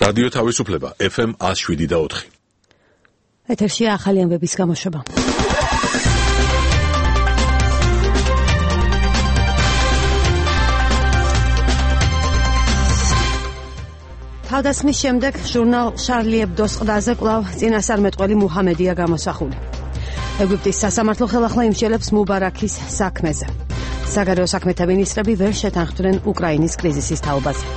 რადიო თავისუფლება FM 107.4. ეთერშია ახალი ამბების გამოშვება. თავდასხმის შემდეგ ჟურნალ შარლი ებდოს ყდაზე კვლავ წინასწარმეტყველი მუჰამედია გამოსახული. ეგვიპტის სასამართლო ხელახლა იმსჯელებს მუბარაქის საქმეზე. საგარეო საქმეთა მინისტრები ვერ შეთანხმდნენ უკრაინის კრიზისის თაობაზე.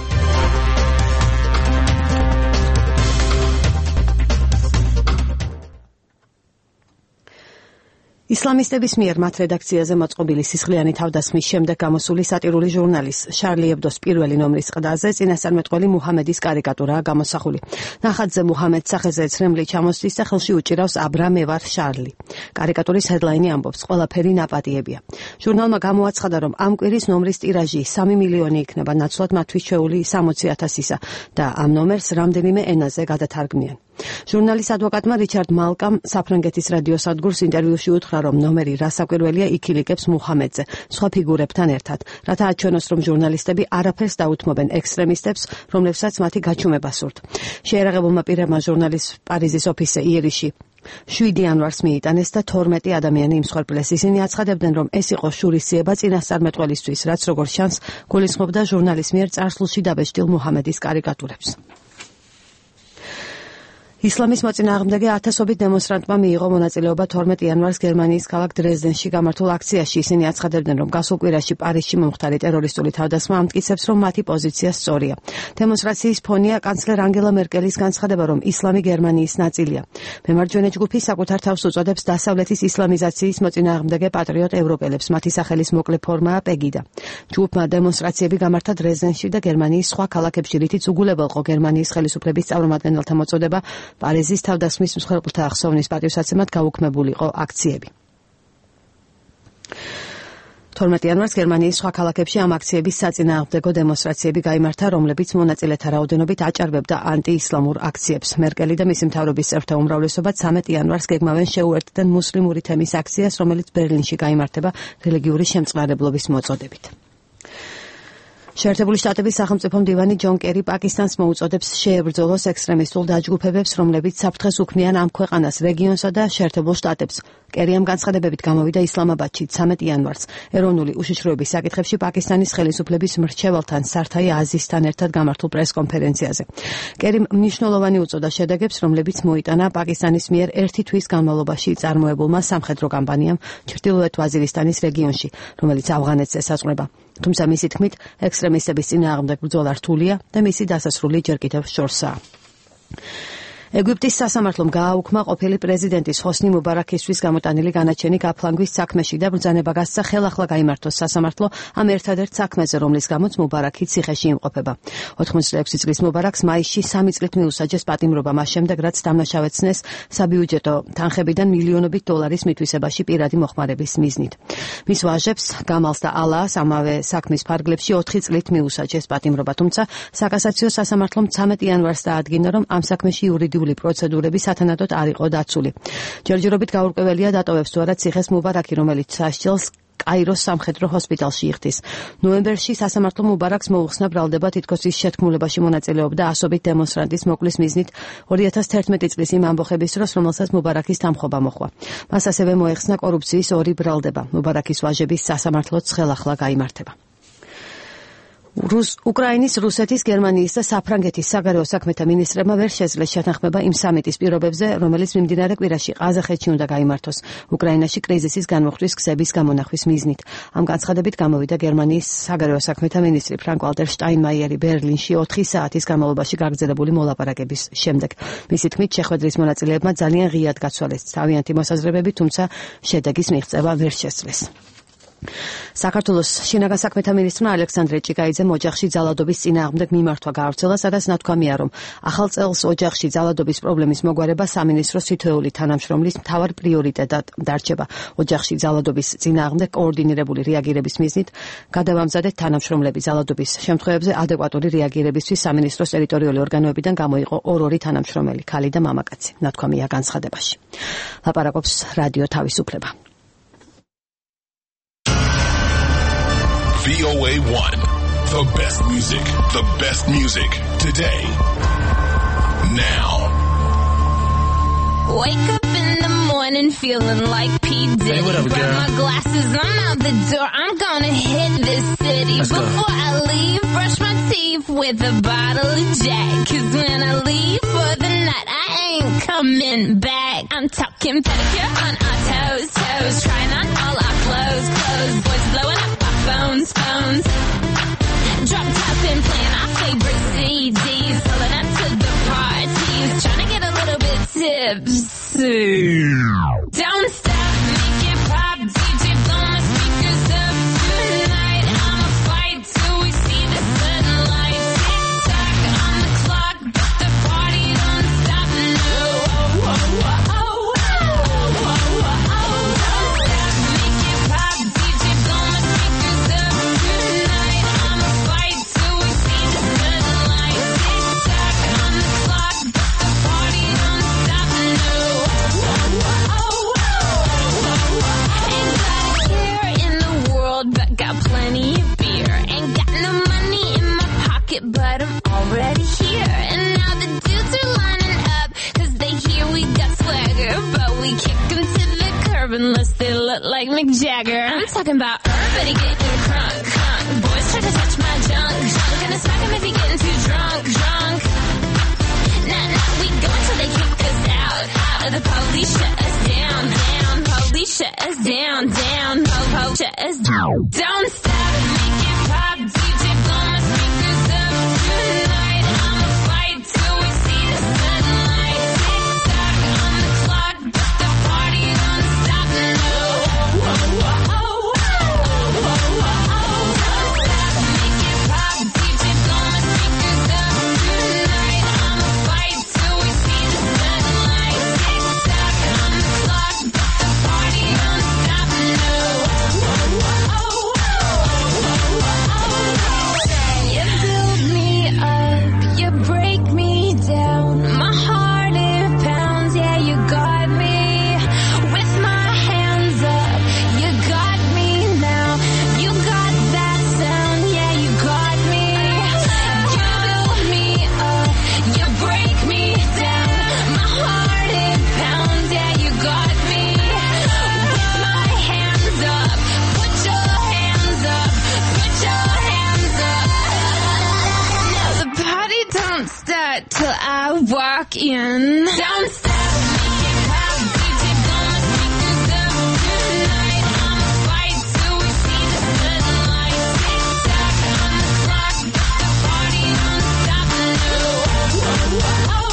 ისლამისტების მიერ მათ რედაქციაზე მოწყობილი სისხლიანი თავდასხმის შემდეგ გამოსული სატირული ჟურნალის შარლი ებდოს პირველი ნომრის ყდაზე წინასწარმეტყველი მუჰამედის კარიკატურაა გამოსახული. ნახატზე მუჰამედს სახეზე ეცრემლი ჩამოსდის და ხელში უჭირავს აბრა მე ვარ შარლი. კარიკატურის ჰედლაინი ამბობს: ყველაფერი ნაპატიებია. ჟურნალმა გამოაცხადა, რომ ამ კვირის ნომრის ტირაჟი 3 მილიონი იქნება, ნაცვლად მათთვის ჩვეული 60,000-ისა და ამ ნომერს რამდენიმე ენაზე გადათარგმნიან. ჟურნალის ადვოკატმა რიჩარდ მალკამ საფრანგეთის რადიო სადგურს ინტერვიუში უთხრა, რომ ნომერი რასაკვირველია იქილიკებს მუჰამედზე სხვა ფიგურებთან ერთად, რათა აჩვენოს, რომ ჟურნალისტები არაფერს დაუთმობენ ექსტრემისტებს, რომლებსაც მათი გაჩუმება სურთ. შეერაღებულმა პირებმა ჟურნალის პარიზის ოფისზე იერიში 7 იანვარს მიიტანეს და 12 ადამიანი იმსხვერპლეს. ისინი აცხადებდნენ, რომ ეს იყო შურისძიება წინასწარმეტყველისთვის, რაც როგორც ჩანს გულისხმობდა ჟურნალის მიერ წარსულში დაბეჭდილ მუჰამედის კარიკატურებს. ისლამის მოწინააღმდეგე ათასობით დემონსტრანტმა მიიღო მონაწილეობა 12 იანვარს გერმანიის ქალაქ დრეზდენში გამართულ აქციაში. ისინი აცხადებდნენ, რომ გასულ კვირაში პარიზში მომხდარი ტერორისტული თავდასხმა ამტკიცებს, რომ მათი პოზიცია სწორია. დემონსტრაციის ფონია კანცლერ ანგელა მერკელის განცხადება, რომ ისლამი გერმანიის ნაწილია. მემარჯვენე ჯგუფი საკუთარ თავს უწოდებს დასავლეთის ისლამიზაციის მოწინააღმდეგე პატრიოტ ევროპელებს. მათი სახელის მოკლე ფორმაა პეგიდა. ჯგუფმა დემონსტრაციები გამართა დრეზდენში და გერმანიის სხვა ქალაქებში, რითიც უგულებელყო გერმანიის ხელისუფლების წარმომადგენელთა მოწოდება პარიზის თავდასხმის მსხვერპლთა ახსოვნის პატივსაცემად გაუქმებულიყო აქციები. 12 იანვარს გერმანიის სხვა ქალაქებში ამ აქციების საწინააღმდეგო დემონსტრაციები გაიმართა, რომლებიც მონაწილეთა რაოდენობით აჭარბებდა ანტიისლამურ აქციებს. მერკელი და მისი მთავრობის წევრთა უმრავლესობა 13 იანვარს გეგმავენ შეუერთდნენ მუსლიმური თემის აქციას, რომელიც ბერლინში გაიმართება რელიგიური შემწყნარებლობის მოწოდებით. შეერთებული შტატების სახელმწიფო მდივანი ჯონ კერი პაკისტანს მოუწოდებს შეებრძოლოს ექსტრემისტულ დაჯგუფებებს, რომლებიც საფრთხეს უქმნიან ამ ქვეყანას, რეგიონსა და შეერთებულ შტატებს. კერიამ განცხადებებით გამოვიდა ისლამაბადში 13 იანვარს ეროვნული უშიშროების საკითხებში პაკისტანის ხელისუფლების მრჩეველთან სართაი აზისთან ერთად გამართულ პრესკონფერენციაზე. კერიმ მნიშვნელოვანი უწოდა შედეგებს, რომლებიც მოიტანა პაკისტანის მიერ 1 თვის განმავლობაში წარმოებულმა სამხედრო კამპანიამ ჩრდილოეთ ვაზირისტანის რეგიონში, რომელიც ავღანეთს ესაზღვრება. თუმცა მისი თქმით, ექსტრემისტების წინააღმდეგ ბრძოლა რთულია და მისი დასასრული ჯერ კიდევ შორსაა. ეგვიპტის სასამართლომ გააუქმა ყოფილი პრეზიდენტის ჰოსნი მუბარაქისთვის გამოტანილი განაჩენი გაფლანგვის საქმეში და ბრძანება გასცა ხელახლა გაიმართოს სასამართლო ამ ერთადერთ საქმეზე, რომლის გამოც მუბარაქი ციხეში იმყოფება. 86 წლის მუბარაქს მაისში 3 წლით მიუსაჯეს პატიმრობა მას შემდეგ, რაც დამნაშავეცნეს საბიუჯეტო თანხებიდან მილიონობით დოლარის მითვისებაში პირადი მოხმარების მიზნით. მის ვაჟებს გამალს და ალაას ამავე საქმის ფარგლებში 4 წლით მიუსაჯეს პატიმრობა, თუმცა საკასაციო სასამართლომ 13 იანვარს დაადგინა, რომ ამ საქმეში იურიდიული პროცედურები სათანადოდ არ იყო დაცული. ჯერჯერობით გაურკვეველია დატოვებს თუ არა ციხეს მუბარაქი, რომელიც სასჯელს კაიროს სამხედრო ჰოსპიტალში იხდის. ნოემბერში სასამართლომ მუბარაქს მოუხსნა ბრალდება, თითქოს ის შეთქმულებაში მონაწილეობდა ასობით დემონსტრანტის მოკლის მიზნით 2011 წლის იმ ამბოხების დროს, რომელსაც მუბარაქის დამხობა მოჰყვა. მას ასევე მოეხსნა კორუფციის 2 ბრალდება. მუბარაქის ვაჟების სასამართლოც ხელახლა გაიმართება. უკრაინის, რუსეთის, გერმანიის და საფრანგეთის საგარეო საქმეთა მინისტრებმა ვერ შეძლეს შეთანხმება იმ სამიტის პირობებზე, რომელიც მიმდინარე კვირაში ყაზახეთში უნდა გაიმართოს, უკრაინაში კრიზისის განმუხტვის გზების გამონახვის მიზნით. ამ განცხადებით გამოვიდა გერმანიის საგარეო საქმეთა მინისტრი ფრანკ ვალტერ შტაინმაიერი ბერლინში 4 საათის განმავლობაში გაგრძელებული მოლაპარაკების შემდეგ. მისი თქმით, შეხვედრის მონაწილეებმა ძალიან ღიად გაცვალეს თავიანთი მოსაზრებები, თუმცა შედეგის მიღწევა ვერ შესძლეს. საქართველოს შინაგან საქმეთა მინისტრმა ალექსანდრე ჭიკაიძემ ოჯახში ძალადობის წინააღმდეგ მიმართვა გაავრცელა, სადაც ნათქვამია, რომ ახალ წელს ოჯახში ძალადობის პრობლემის მოგვარება სამინისტროს თითოეული თანამშრომლის მთავარ პრიორიტეტად დარჩება. ოჯახში ძალადობის წინააღმდეგ კოორდინირებული რეაგირების მიზნით გადავამზადეთ თანამშრომლები ძალადობის შემთხვევებზე ადეკვატური რეაგირებისთვის სამინისტროს ტერიტორიული ორგანოებიდან გამოიყო 2 თანამშრომელი, ქალი და მამაკაცი. ნათქვამია განცხადებაში. ლაპარაკობს რადიო თავისუფლება. VOA1, the best music today. now. Wake up in the morning feeling like P. Diddy. What up, Grab girl? my glasses, I'm out the door. I'm gonna hit this city. Let's go. Before I leave, brush my teeth with a bottle of Jack. 'Cause when I leave for the night, I ain't coming back. I'm talking pedicure on our toes, toes. Trying on all our clothes, clothes. Boys blowing up our phones, phones. Drop top and playing our favorite CDs. Pulling up to the parties. Trying to get a little bit tipsy. Don't stop, make it pop. DJ blow my speakers up tonight. I'ma fight till we see the sunlight. Tick tock on the clock, but the party don't stop. No. Don't stop, make it pop. DJ blow my speakers up tonight. I'ma fight till we see the sunlight. Tick tock on the clock, but the party don't stop. No. Ain't got a care in the world, but got plenty of beer. Ain't got no money in my pocket, but I'm already here. And now the dudes are lining up, 'cause they hear we got swagger. But we kick them to the curb unless they look like Mick Jagger. I'm talking about everybody getting crunk, crunk. Boys try to touch my junk, junk. Gonna smack him if he getting too drunk, drunk. Nah, we go until they kick us out. The police shut us down, down. Police shut us down, down. Po, shut us down. Don't stop, make it pop. DJ blow my speakers up tonight. I'ma fight till we see the sunlight. Tick tock on the clock, but the party don't stop. No. Don't stop, make it pop. DJ blow my speakers up tonight. I'ma fight till we see the sunlight. Tick tock on the clock, but the party don't stop. No. You build me up, you break me down. My heart it pounds, yeah, you got me. With my hands up, you got me now. You got that sound, yeah, you got me. You build me up, you break me down. My heart it pounds, yeah, you got me. With my hands up, put your hands up, put your hands up. Now the party don't start till I walk in. Don't stop, make it pop. DJ blow my speakers up tonight. I'ma fight till we see the sunlight. Tick tock on the clock, but the party don't stop. No. Don't stop,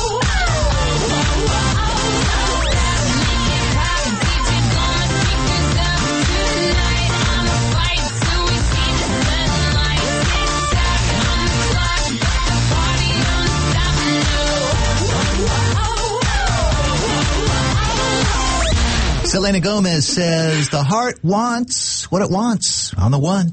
make it pop. DJ blow my speakers up tonight. I'ma fight till we see the sunlight. Tick tock on the clock, but the party don't stop. No. Selena Gomez says the heart wants what it wants on the one.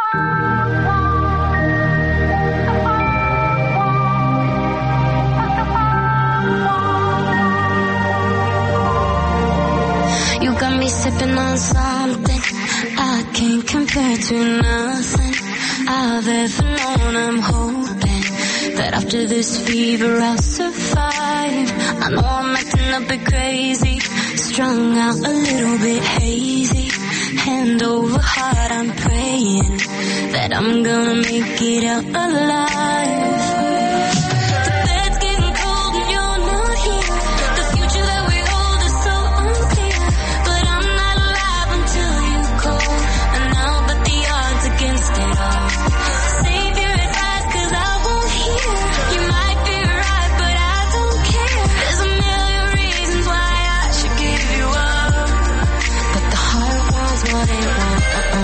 You got me sipping on something I can't compare to nothing I've ever known. I'm hoping that after this fever I'll survive. I know I'm acting a bit crazy, strung out a little bit hazy. Hand over heart, I'm praying that I'm gonna make it out alive. The bed's getting cold and you're not here. The future that we hold is so unclear. But I'm not alive until you call, and I'll bet the odds against it all. Save your advice 'cause I won't hear. You might be right, but I don't care. There's a million reasons why I should give you up, but the heart wants what it wants.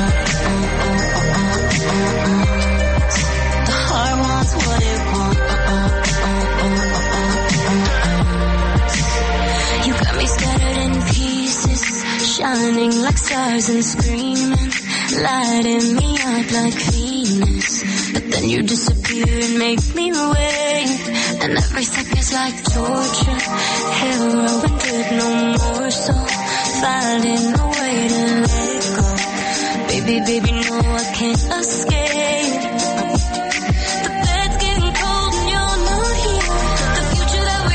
The heart wants what it wants. You got me scattered in pieces, shining like stars and screaming, lighting me up like Venus. But then you disappear and make me wait, and every second's like torture. Heroin did no more, so finding a way to let it go. Baby, no, I can't escape. The bed's getting cold and you're not here. The future that we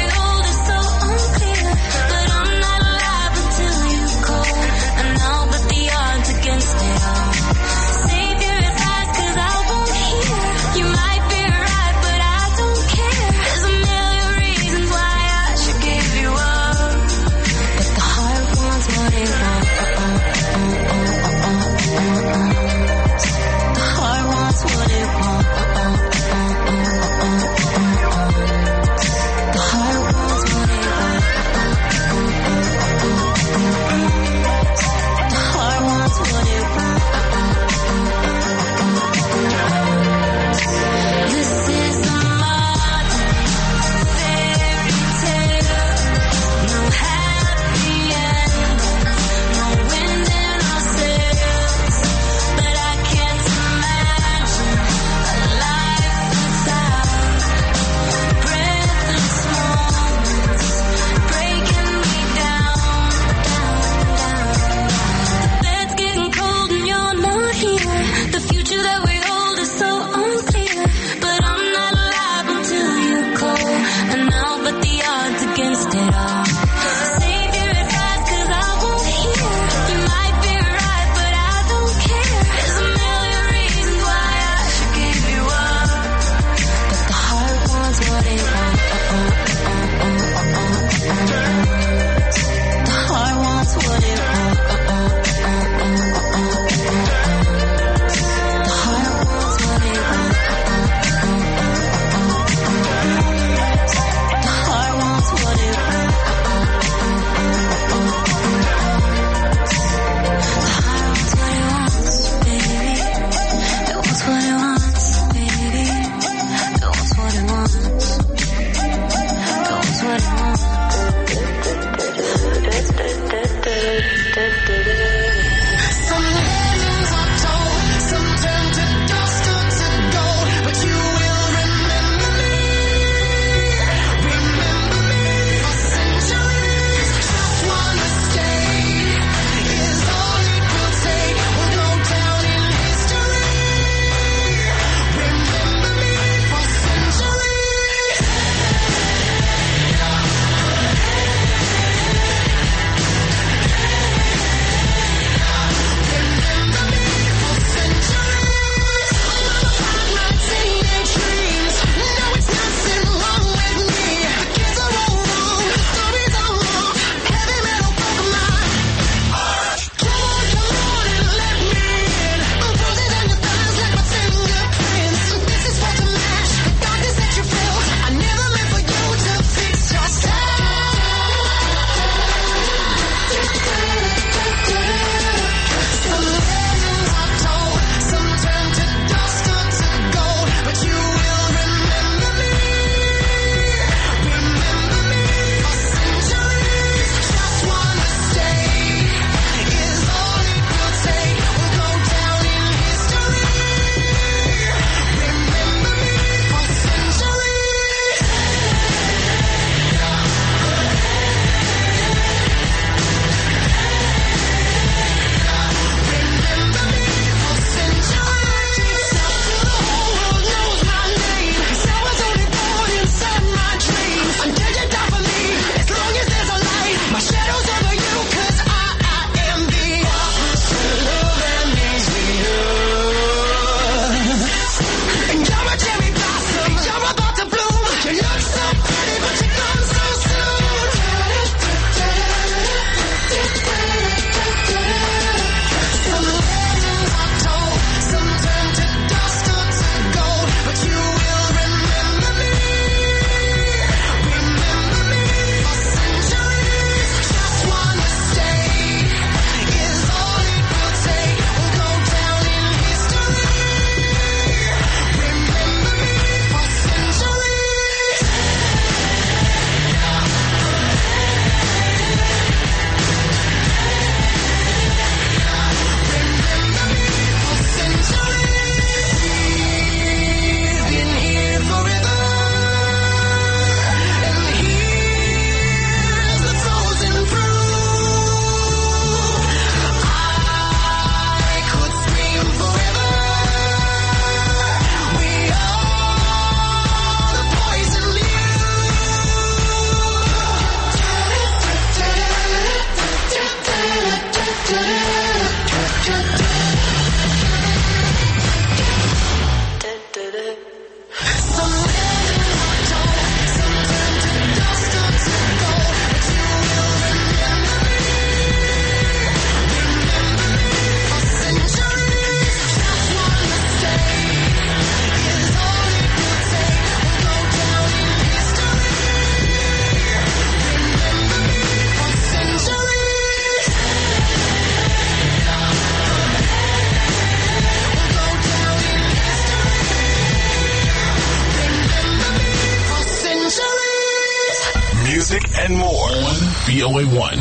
and more on VOA1.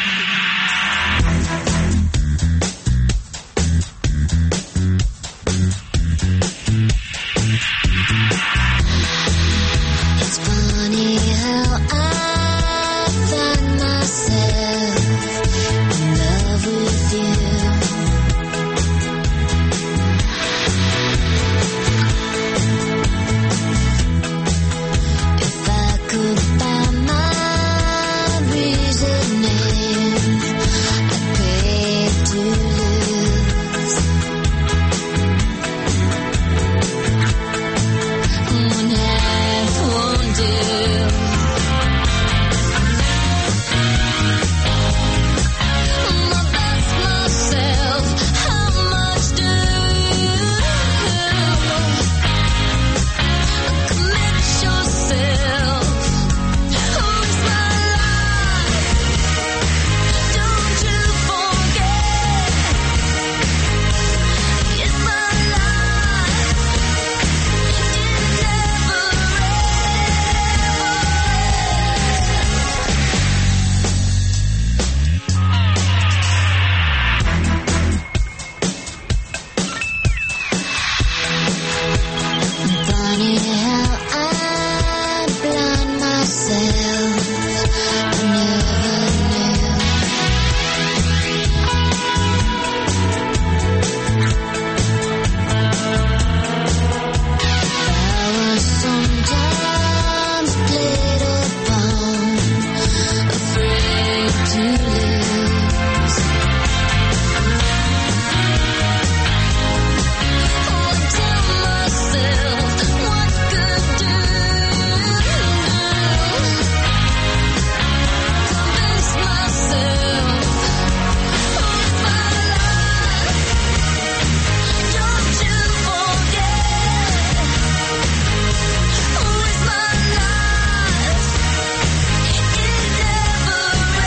It's funny how I find myself in love with you. If I could find my reasoning, I'd pay to lose. One half won't do. My best myself, how much do you commit yourself? Who's my life? Don't you forget, it's my life. It never funny how I blind myself. I never knew. I was sometimes played upon, afraid to lose. I tell myself, what good do? Convince myself, who's my life? Don't you forget, who is my life? It never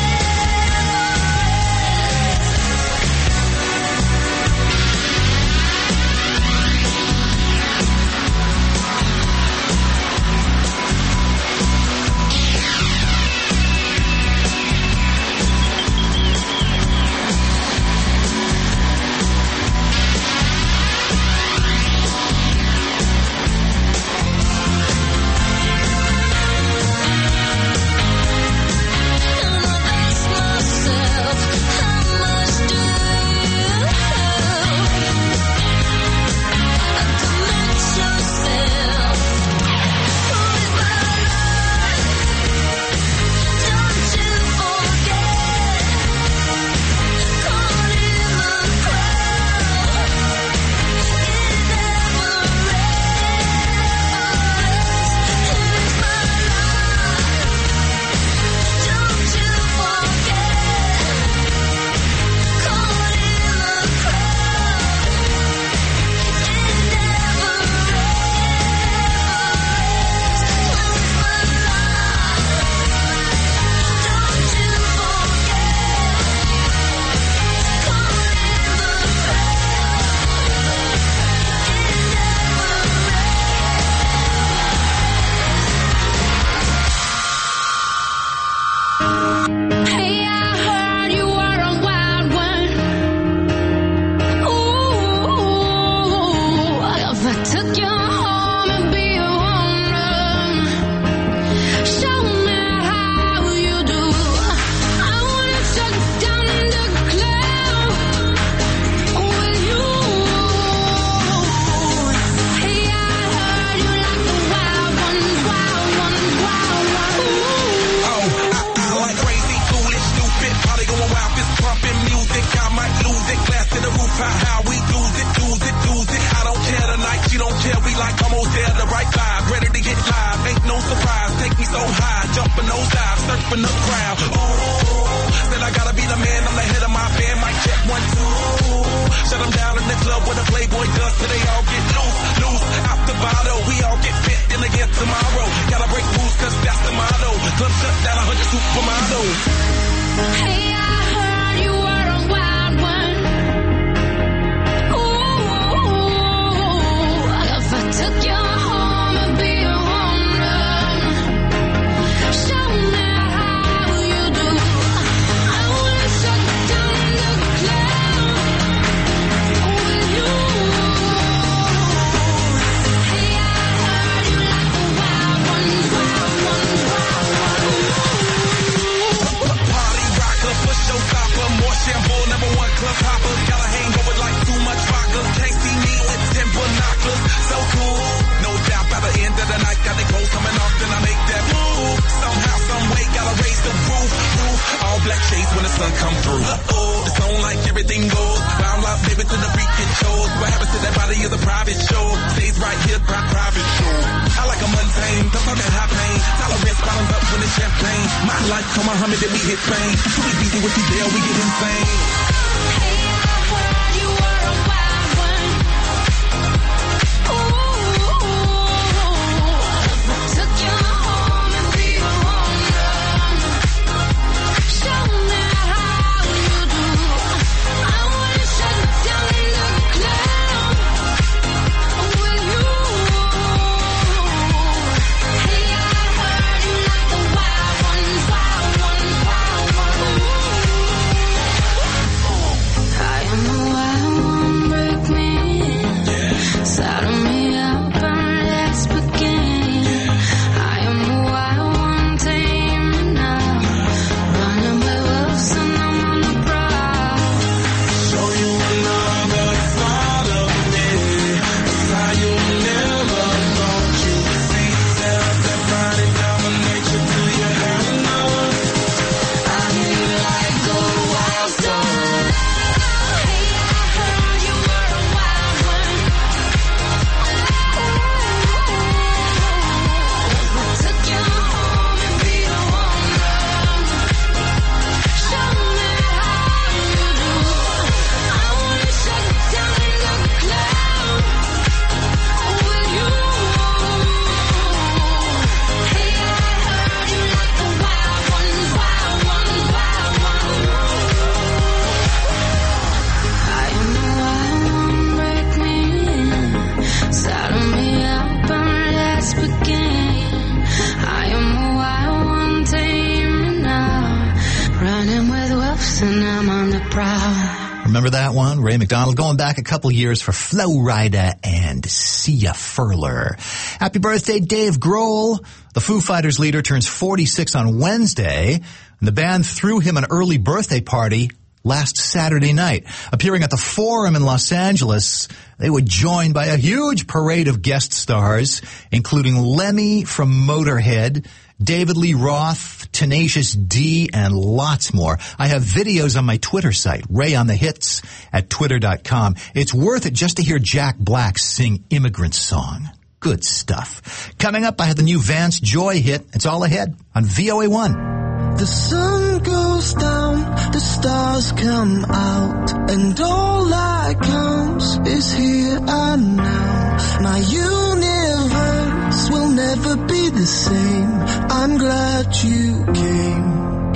and I ask myself, how much do you commit yourself? Who is my life? Don't you forget, caught in the crowd, it never ends. Who's my life? Don't you forget, caught in the crowd, it never ends. Who's my life? Don't you forget, caught in the Hey, I heard you were a wild one. Ooh, if I took you home and be your owner, show me how you do. I wanna touch down in the cloud with you. Hey, I heard you like a wild one, wild one, wild one. Oh, I like crazy, foolish, stupid, party going wild, fist pumping music. I might lose it, glass to the roof, how we lose it, lose it, lose it. I don't care tonight, she don't care, we like almost there, the right vibe, ready to get live, ain't no surprise, take me so high, jumping those dives, surfing the crowd. Oh, said I gotta be the man, I'm the head of my band, mic check 1, 2. Shut them down in the club where the Playboy does, till they all get loose, loose, out the bottle, we all get fit, then again tomorrow. Gotta break rules, cause that's the motto, club shut down, 100 supermodels. Hey, I heard you were a wild one. Ooh, if I took you home and be your home run, show me talking high pain. Tolerance bottoms up when it's champagne. My life, come Muhammad, then we hit Spain. Too busy with Fidel, we get insane. Hey, I heard you were a wild one. Ooh, took you home and be a woman. Show me how you do. I wanna shut it down in the club with you. Hey, I heard you like the wild ones, wild ones, wild ones. I am the wild one, break me in. Saddle me up and let's begin. I am the wild one, tame me now. Running with wolves and I'm on the prowl. Show you another side of me. How you never thought you'd see. Everybody dominate you till you have enough. I need like a wild star. Hey, I heard you were a wild one. Took you home and be a woman. Show me how you do. I wanna shut it down in the club with you. Hey, I heard you like the wild ones, wild ones, wild ones. I am the wild one, break me in. Saddle me up and let's begin. I am the wild one, tame me now. Running with wolves and I'm on the prowl. Remember that one? Ray McDonald going back a couple years for Flo Rida and Sia Furler. Happy birthday, Dave Grohl. The Foo Fighters leader turns 46 on Wednesday, and the band threw him an early birthday party last Saturday night. Appearing at the Forum in Los Angeles, they were joined by a huge parade of guest stars, including Lemmy from Motorhead, David Lee Roth, Tenacious D, and lots more. I have videos on my Twitter site, Ray on the Hits at twitter.com. It's worth it just to hear Jack Black sing Immigrant Song. Good stuff. Coming up, I have the new Vance Joy hit. It's all ahead on VOA1. The sun goes down, the stars come out, and all that counts is here and now. My universe will never be the same. I'm glad you came.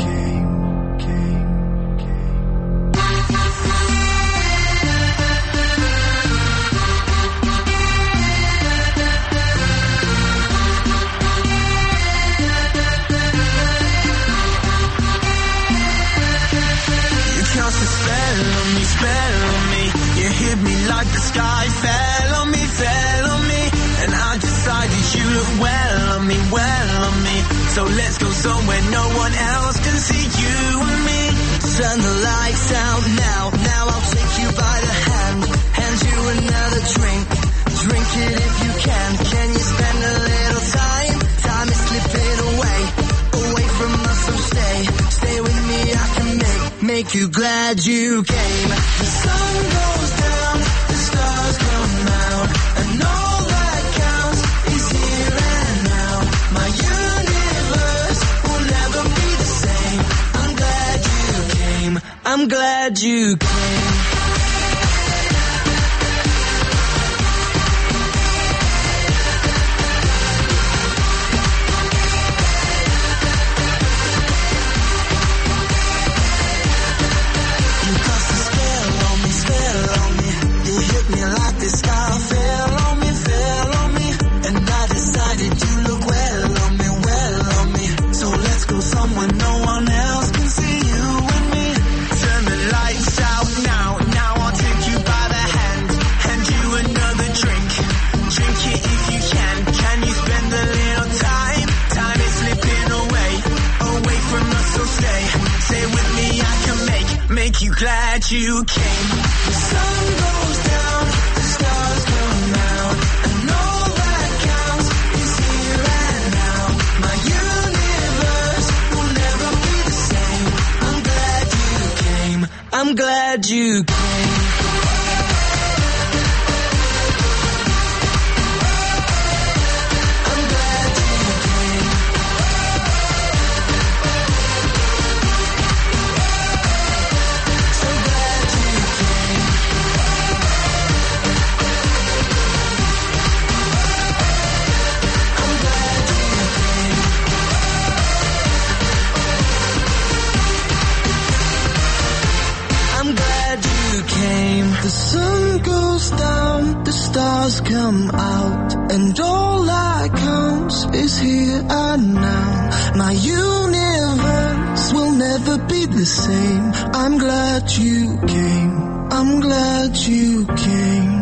Spell on me, you hit me like the sky fell on me, and I decided you look well on me, so let's go somewhere no one else can see you and me. Turn the lights out now I'll take you by the hand you another drink it if you can you spend a little time is slipping away from us, so stay with me, I can make you glad you came. The sun goes down, the stars come out, and all that counts is here and now. My universe will never be the same. I'm glad you came. I'm glad you came. You glad you came. The sun goes down, the stars come out, and all that counts is here and now. My universe will never be the same. I'm glad you came. I'm glad you came. I'm glad you came. sun goes down, the stars come out, and all that counts is here and now. My universe will never be the same. I'm glad you came. I'm glad you came.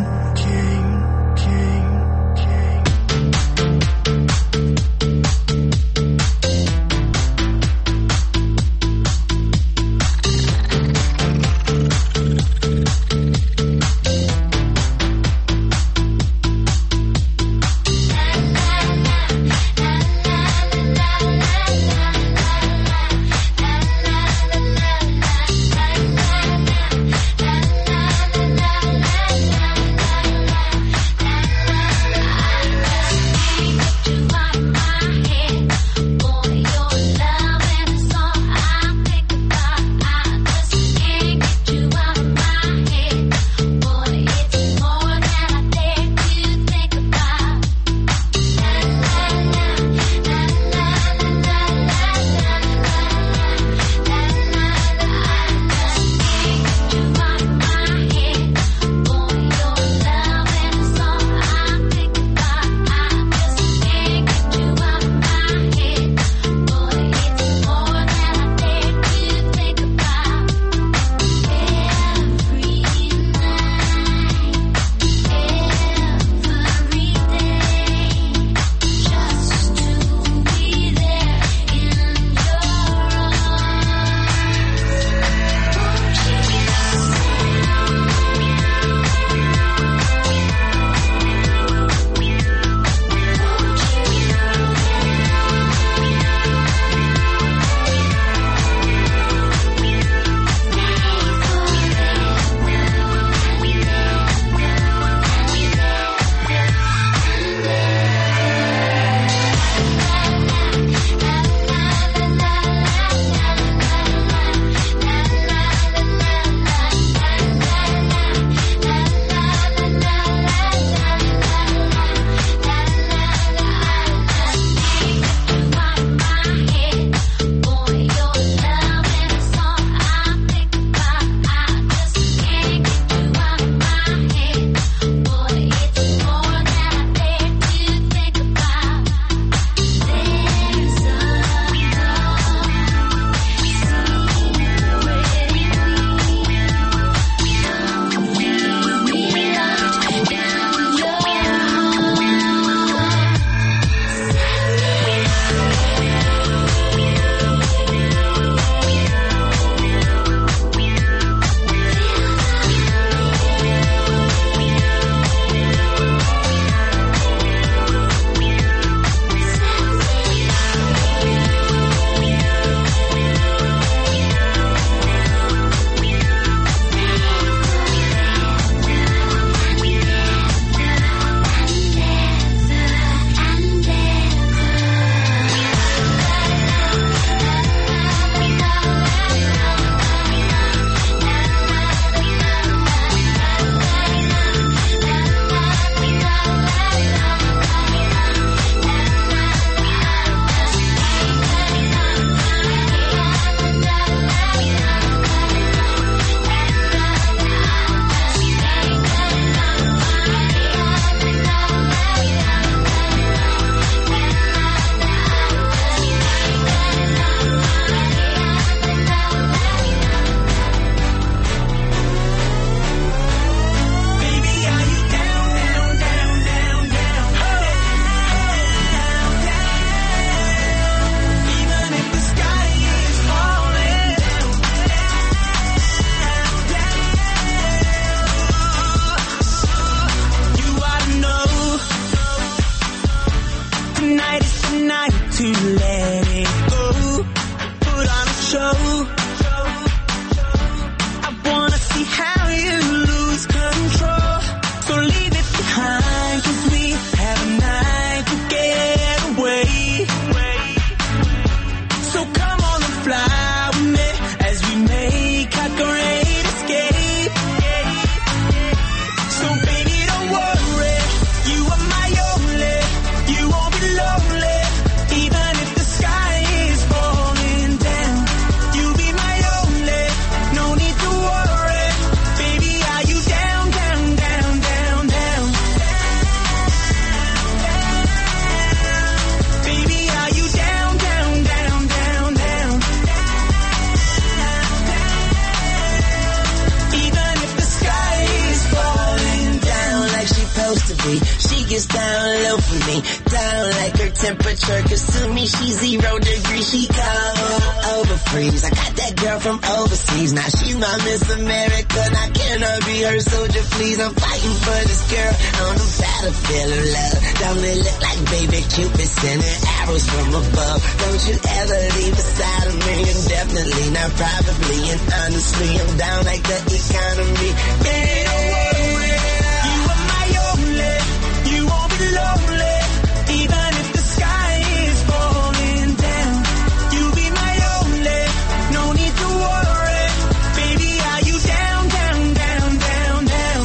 see. She gets down low for me, down like her temperature. Cause to me she's 0 degrees, she cold over freeze. I got that girl from overseas, now she's my Miss America. Now can I be her soldier, please? I'm fighting for this girl on the battlefield of love. Don't it look like baby Cupid sending arrows from above? Don't you ever leave beside of me, and definitely not probably. And honestly, I'm down like the economy. Baby, don't worry, you are my only. You won't be lonely, even if the sky is falling down. You be my only, no need to worry. Baby, are you down, down, down, down, down?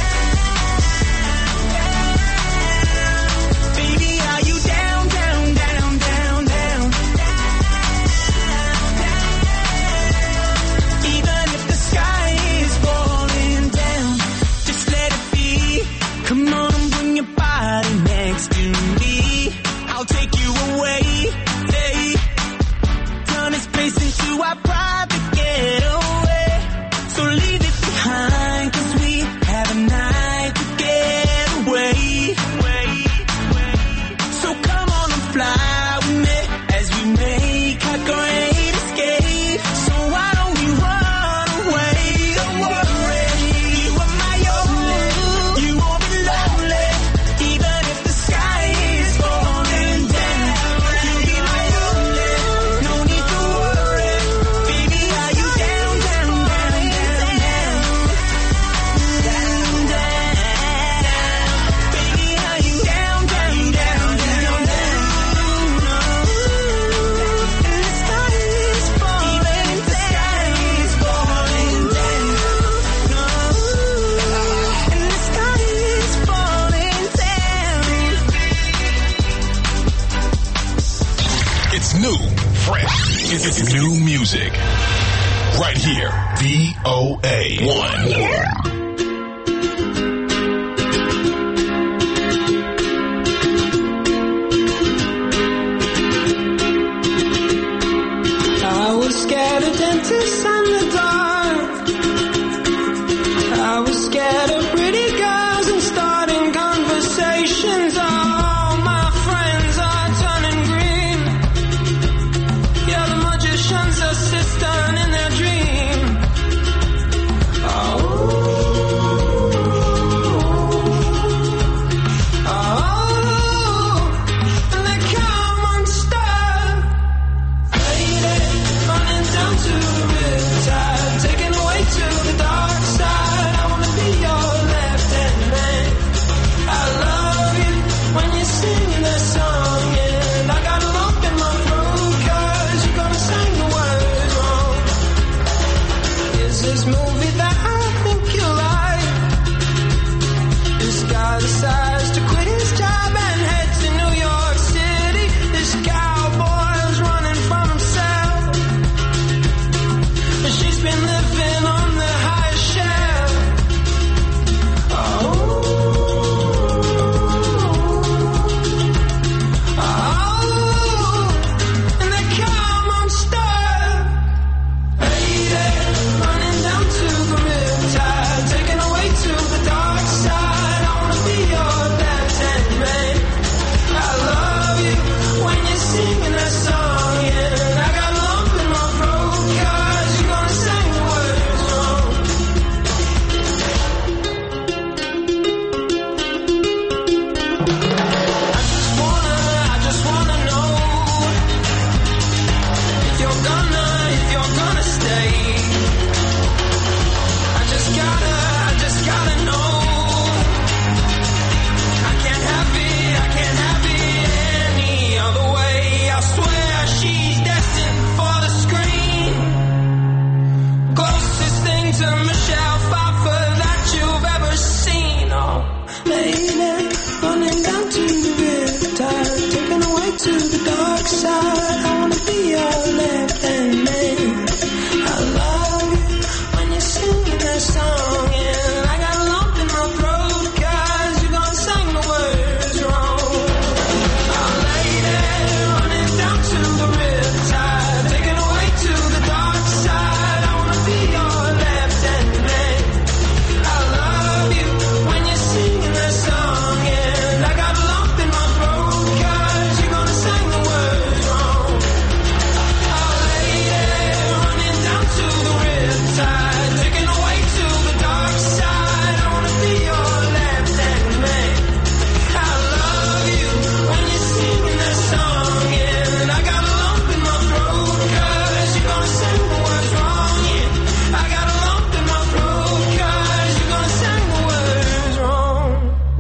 Baby, are you down, down, down, down, down? Even if the sky is falling down, just let it be. Come on and bring your body next to me. I'll take you away, hey. Turn this place into our private getaway. So leave it behind, cause we have a night to get away. So come on and fly with me as we make our great escape. So why don't we run away? Don't worry, you are my only. You won't be lonely, even if the sky is falling down. You'll be my only, no need to worry. Baby, are you down, down, down, down, down? Down, down. Baby, are you down, down, down, down, down? And the sky is falling, even if the sky is falling down. And the sky is falling down. It's new, fresh. It's new music. Right here. VOA 1. I was scared of dentists and the dark. I was scared of pretty girls and starting conversations. All my friends are turning green. Yeah, the magician's assistant in their dream. Oh.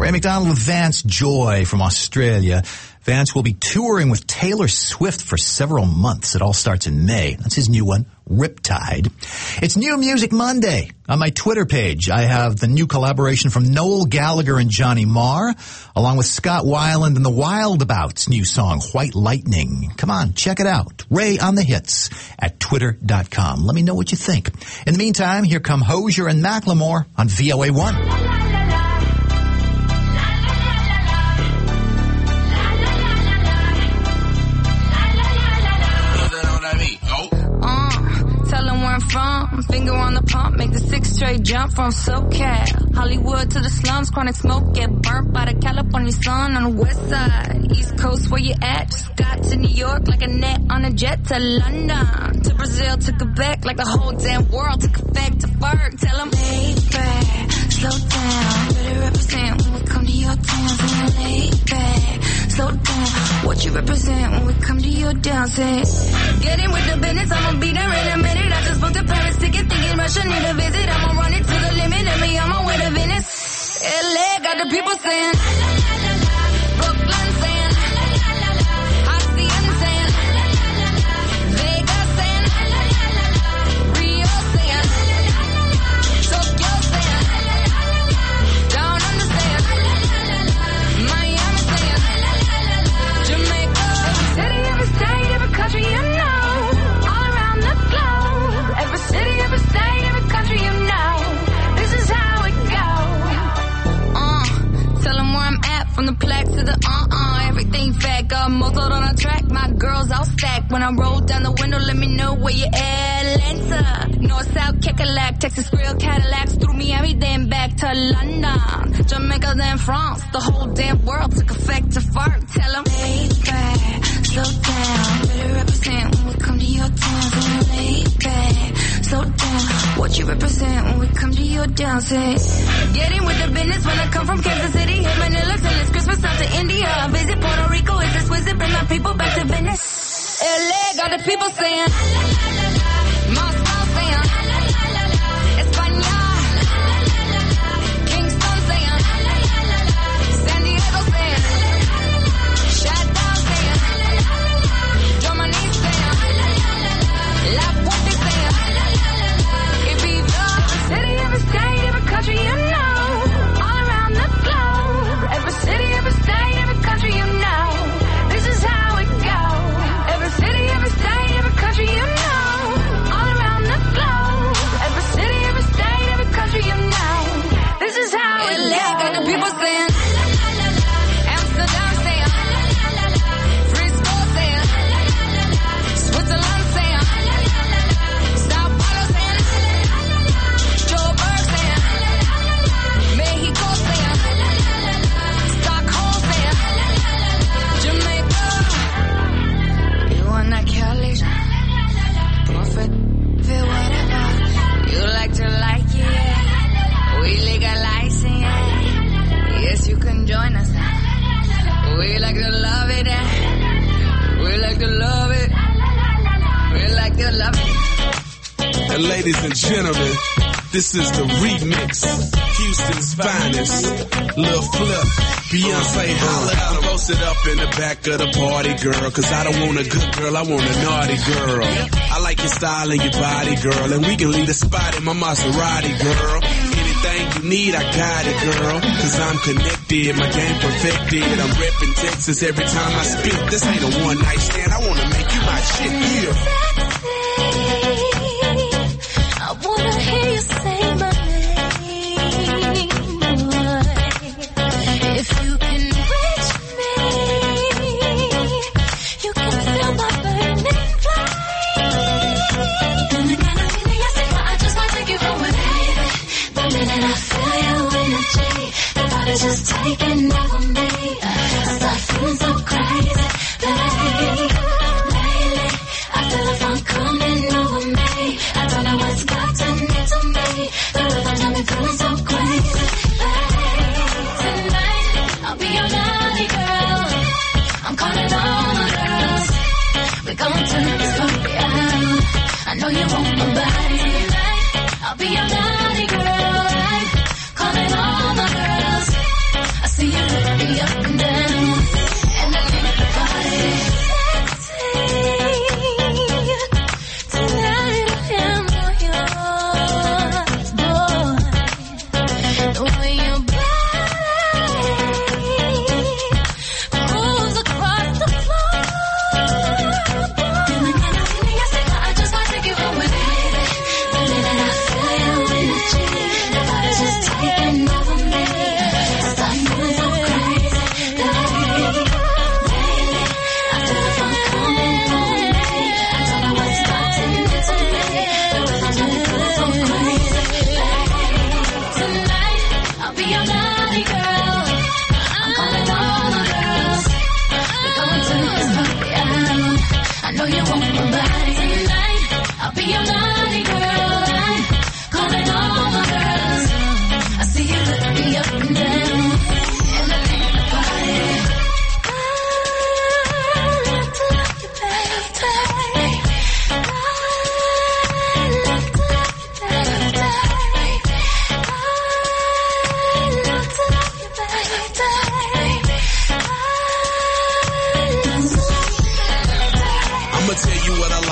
Ray McDonald with Vance Joy from Australia. Vance will be touring with Taylor Swift for several months. It all starts in May. That's his new one, Riptide. It's New Music Monday. On my Twitter page, I have the new collaboration from Noel Gallagher and Johnny Marr, along with Scott Weiland and the Wildabouts' new song, White Lightning. Come on, check it out. Ray on the Hits at twitter.com. Let me know what you think. In the meantime, here come Hozier and Macklemore on VOA1. Tell them where I'm from, finger on the pump, make the 6 straight jump from SoCal. Hollywood to the slums, chronic smoke, get burnt by the California sun on the west side. East Coast, where you at? Just got to New York like a net on a jet to London. To Brazil, to Quebec, like the whole damn world took effect to Ferg. Tell them, lay back, slow down, better represent when we come to your town. Saying lay back, slow down, what you represent when we come to your down. Say, get in with the business, I'ma be there in a minute. I just booked a Paris ticket, thinking Russia need a visit. I'ma run it to the limit, and me on my way to Venice. LA got the people saying, Brooklyn saying, Hacienda saying, Vegas saying, Rio saying, Tokyo saying, Down Under saying, Miami saying, Jamaica. Every city, every state, every country you know. Every city, every state, every country you know. This is how it goes. Tell them where I'm at, from the plaque to the everything fat, got muzzled on a track. My girls all stacked. When I roll down the window, let me know where you at. Atlanta, North, South, Kekalak, Texas, Grill, Cadillacs, through Miami, then back to London. Jamaica, then France. The whole damn world took effect to fart. Tell them, lay back, slow down, better represent when we come to your town. Saying lay back, slow down, what you represent when we come to your down. Say, get in with the business when I come from Kansas City. Hit Manila till it's Christmas out to India. I visit Puerto Rico, it's exquisite, bring my people back to Venice. LA got the people saying, Moscow saying, España, Kingston saying, San Diego saying, Shadow saying, Germany saying, La Puente saying, Ibiza. City, every state, every country you know. All around the globe. Every city, every state, every country you know. This is how it goes. Every city, every state, every country you know. All around the globe. Every city, every state, every country you know. This is how it goes. Got the people saying, Amsterdam saying, Frisco saying, Switzerland saying, Sao Paulo saying, Joburg saying, Mexico saying, Stockholm saying, Jamaica. You want that Cali? Prophet, feel whatever. You like to like it, yeah. We legalize it, yeah. Yes, you can join us. We like to love it, yeah. We like to love it. We like to love it. And ladies and gentlemen, this is the remix. Houston's finest. Lil Flip, Beyonce, holla out. I'm posted up in the back of the party, girl. Cause I don't want a good girl, I want a naughty girl. I like your style and your body, girl. And we can leave the spot in my Maserati, girl. Anything you need, I got it, girl. Cause I'm connected, my game perfected. I'm reppin' Texas every time I speak. This ain't a one night stand, I wanna make you my shit, yeah. I wanna hear you say my name, boy. If you can reach me, you can feel my burning flame. And the kind of feeling I say, I just might take you home with me. The minute I feel your energy, the vibe is just taking over me. I start feeling so crazy, baby. Lately, I feel a funk coming over me. I don't know what's gotten into me. The rhythm got me feeling so crazy, baby. Tonight, I'll be your naughty girl. I'm calling all the girls. We're gonna turn this party out. I know you want my body. Tonight, I'll be your naughty girl. Calling all the girls. I see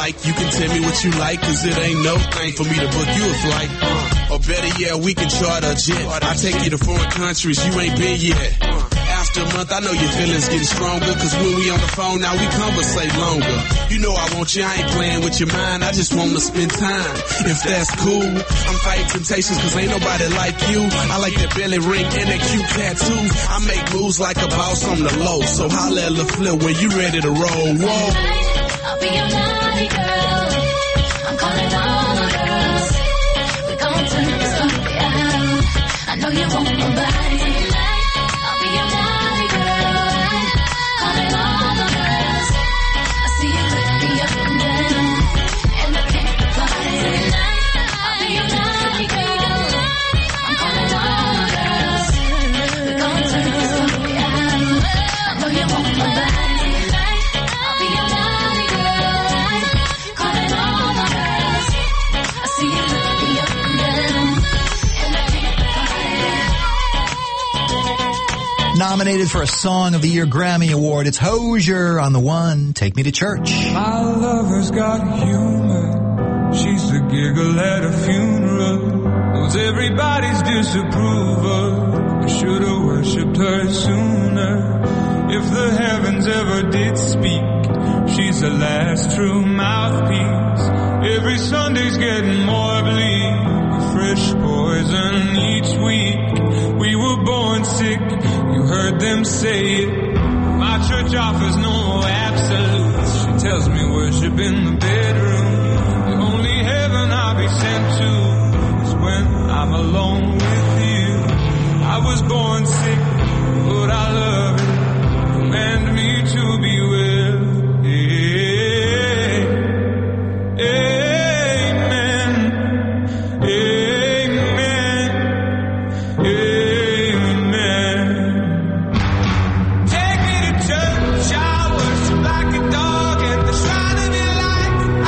like. You can tell me what you like, cause it ain't no thing for me to book you a flight. Or better yet, we can charter a jet. I take you to foreign countries you ain't been yet. After a month, I know your feelings getting stronger, cause when we on the phone, now we conversate longer. You know I want you, I ain't playing with your mind, I just wanna spend time. If that's cool, I'm fighting temptations, cause ain't nobody like you. I like that belly ring and that cute tattoo. I make moves like a boss on the low, so holla at the flip when you ready to roll. Whoa. I'll be your naughty girl. I'm calling all the girls. We're gonna turn this party out. I know you want my body tonight. I'll be your naughty girl. Calling all the girls. I see you with me up and down, and I can't party tonight. I'll be your naughty girl. I'm calling all the girls. We're gonna turn this party out. I know you want my body tonight. I'll be your naughty girl. Calling all the girls. I see you with me up and down, and I can't party. Nominated for a Song of the Year Grammy Award, it's Hozier on the one, Take Me to Church. My lover's got humor. She's the giggle at a funeral. Knows everybody's disapproval. I should've worshipped her sooner. If the heavens ever did speak, she's the last true mouthpiece. Every Sunday's getting more bleak. Fresh poison each week. We were born sick, you heard them say it. My church offers no absolutes. She tells me worship in the bedroom. The only heaven I'll be sent to is when I'm alone with you. I was born sick, but I love it. Command me to be well. Amen. Amen. Amen. Take me to church. I worship like a dog at the shrine of your light.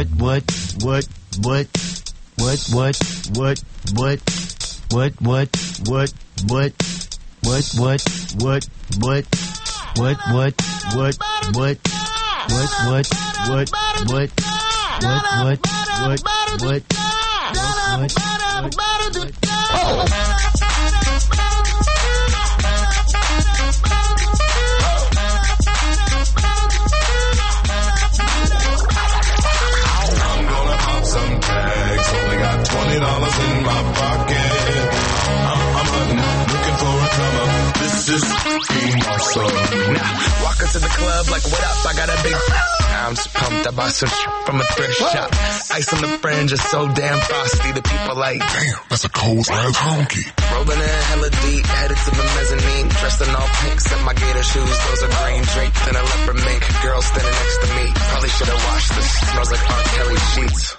Some tags, only got $20 in my pocket. I'm hunting, looking for a come up. This is being awesome. Now, walk into the club like, what up? I got a big. I'm just pumped. I bought some from a thrift shop. Ice on the fringe is so damn frosty. The people like, damn, that's a cold ass honky. Rolling in hella deep, headed to the mezzanine. Dressed in all pinks and my gator shoes. Those are green draped in a leopard mink. Girl standing next to me. Probably should have washed this. Smells like R. Kelly sheets.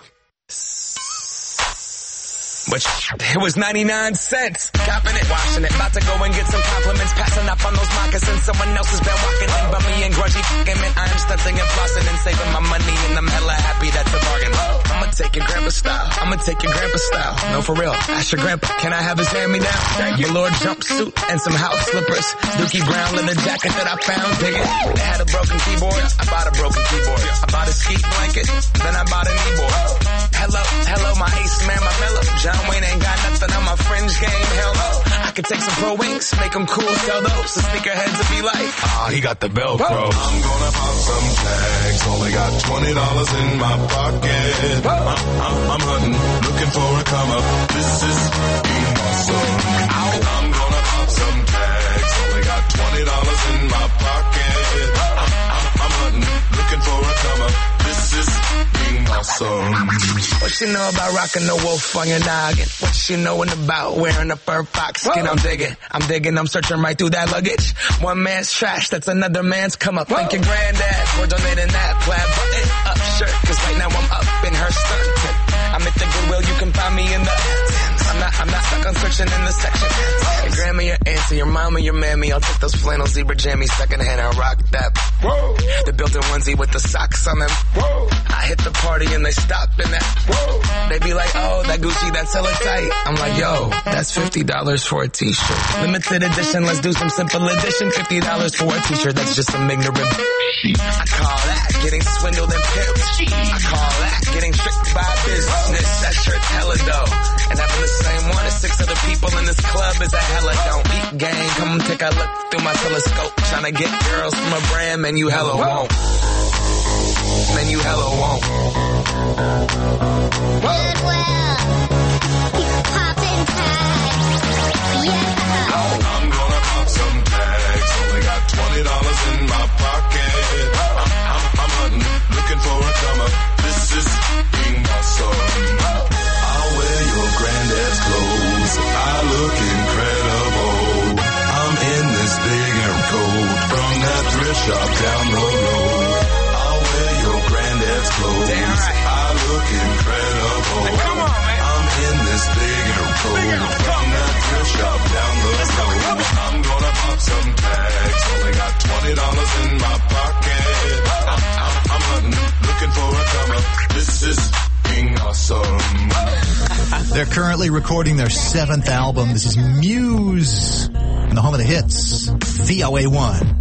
But it was 99 cents. Copping it, washing it. About to go and get some compliments. Passing up on those moccasins. Someone else has been walking in by me and grudgy fucking man. I am stunting and flossing and saving my money. And I'm hella happy that's a bargain. I'ma take your grandpa style. I'ma take your grandpa style. No, for real. Ask your grandpa. Can I have his hand-me-down? Velour jumpsuit and some house slippers. Dookie brown leather jacket that I found. Dig it. They had a broken keyboard. I bought a broken keyboard. I bought a ski blanket. Then I bought a kneeboard. Hello, my ace man, my mellow. John Wayne ain't got nothing on my fringe game. Hell no. I could take some pro wings, make them cool, sell those. The sneakerheads will be like, he got the Velcro. I'm gonna pop some tags, only got $20 in my pocket. I'm hunting, looking for a come up. This is being awesome. I'm gonna pop some tags, only got $20 in my pocket. I'm hunting, looking for a come up. This is being awesome. What you know about rocking the wolf on your noggin? What you knowin' about wearing a fur fox skin? I'm digging, I'm searching right through that luggage. One man's trash, that's another man's come up. Thank your granddad for donating that plaid button up shirt. Cause right now I'm up in her skirt. I'm at the Goodwill, you can find me in the I'm not stuck on searching in the section. Your grandma, your auntie, your mama, your mammy. I'll take those flannel zebra jammies secondhand and rock that. Whoa. The built-in onesie with the socks on them. Whoa. I hit the party and they stop in that. Whoa. They be like, oh, that Gucci, that's hella tight. I'm like, yo, that's $50 for a t-shirt. Limited edition, let's do some simple edition. $50 for a t-shirt, that's just some ignorant. I call that getting swindled and pimped. I call that getting tricked by business. That shirt's hella dope. And having the same one as 6 other people in this club is a hella don't eat gang. Come take a look through my telescope. Tryna get girls from a brand, man, you hella won't. Man, you hella won't. Goodwill. Poppin' tags. Yeah. I'm gonna pop some tags. Only got $20 in my pocket. I'm hunting, looking for a come up. This is being awesome. I'll wear your granddad's clothes. I look incredible. I'm in this big air coat from that thrift shop down the road. I'll wear your granddad's clothes. Damn right. I look incredible. Hey, come on, man. I'm in this big air coat from that thrift shop down the road. I'm gonna pop some tags. Only got $20 in my pocket. I'm hunting, looking for a come up. This is being awesome. They're currently recording their 7th album. This is Muse, in the home of the hits, VOA1.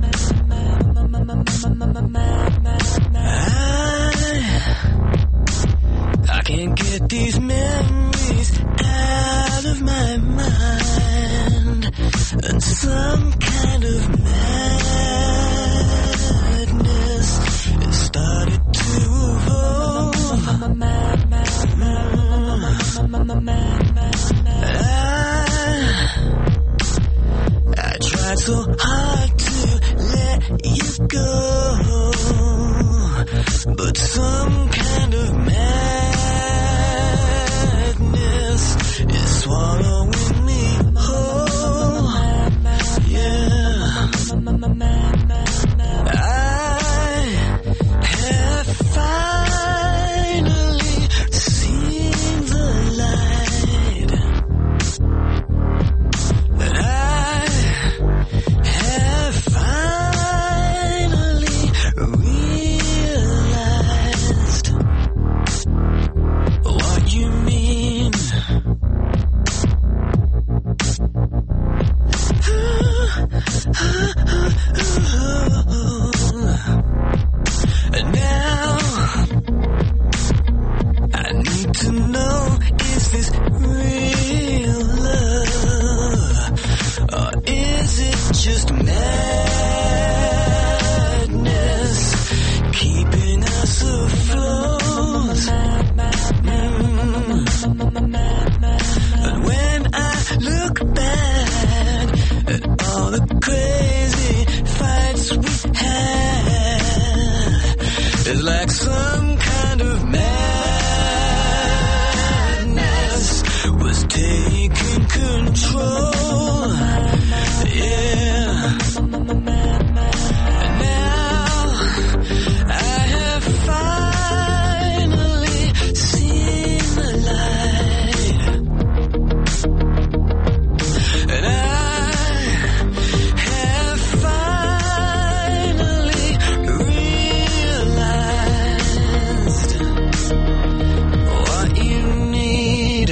I can't get these memories out of my mind, and some kind of madness has started to evolve. I tried so hard to let you go, but some kind of madness is swallowing me whole. Yeah, I have finally seen the light, and I have finally realized like some kind of madness was taking control. Yeah. And now I have finally seen the light. And I have finally realized what you need.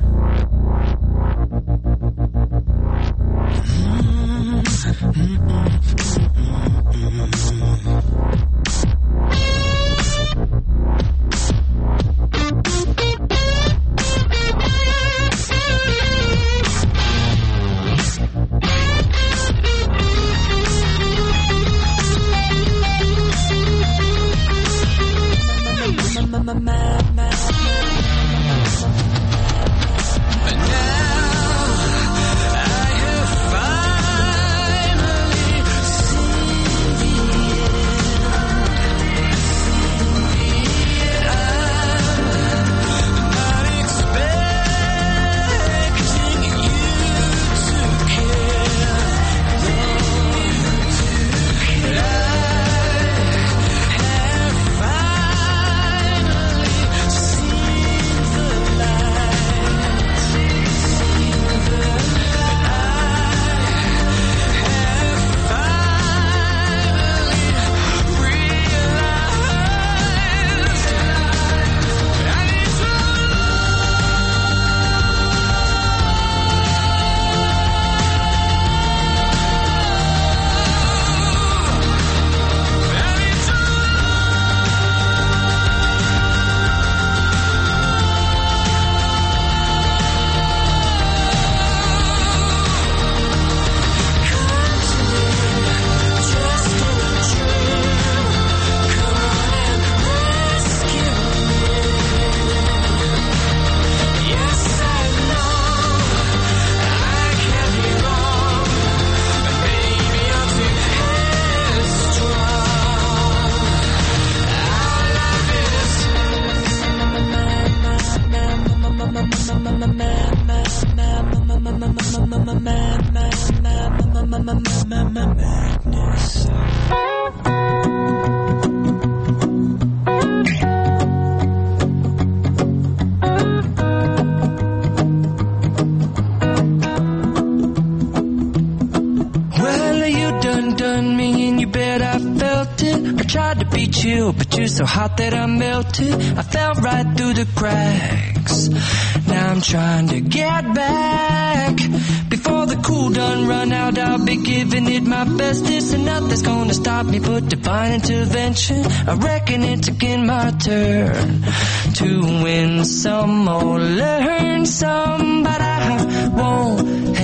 But you're so hot that I melted. I fell right through the cracks. Now I'm trying to get back. Before the cool done run out, I'll be giving it my bestest, and nothing's gonna stop me but divine intervention. I reckon it's again my turn to win some or learn some, but I won't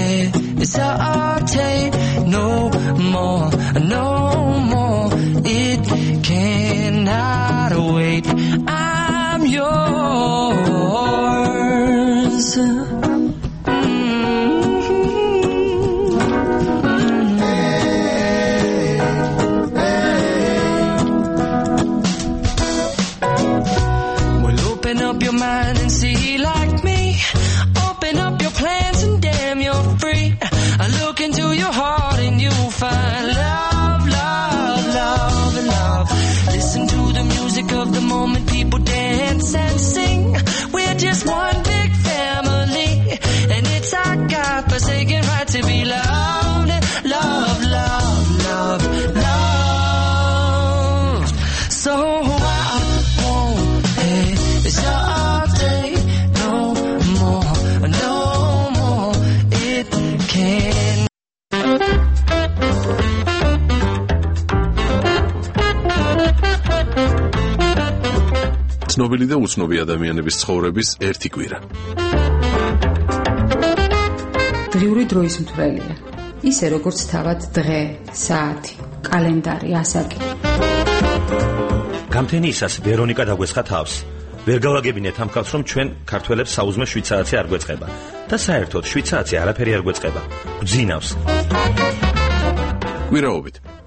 hesitate no more, no more. It cannot wait. I'm yours. Well, open up your mind and see like me. Open up your plans and damn, you're free. I look into your heart and you'll find love, love, love, and love. Listen to the music of the moment, people dance and sing. We're just one big family, and it's our God-forsaken right to be loved, love, love, love, love. So I won't hesitate no more, no more. It can. ცნობილი და უცნობი ადამიანების ცხოვრების ერთი კვირა. დღიური დროის მთვრელია. ისე როგორც თავად დღე, საათი, კალენდარი, ასაკი. გამთენიისას ვერონიკა დაგვესხა თავს. ვერ გავაგებინეთ ამ ხალხს, რომ ჩვენ ქართველებს საუზმე შვიცარიცი არ გვეწყება და საერთოდ შვიცარიცი არაფერი არ გვეწყება. გძინავს. კვირაობით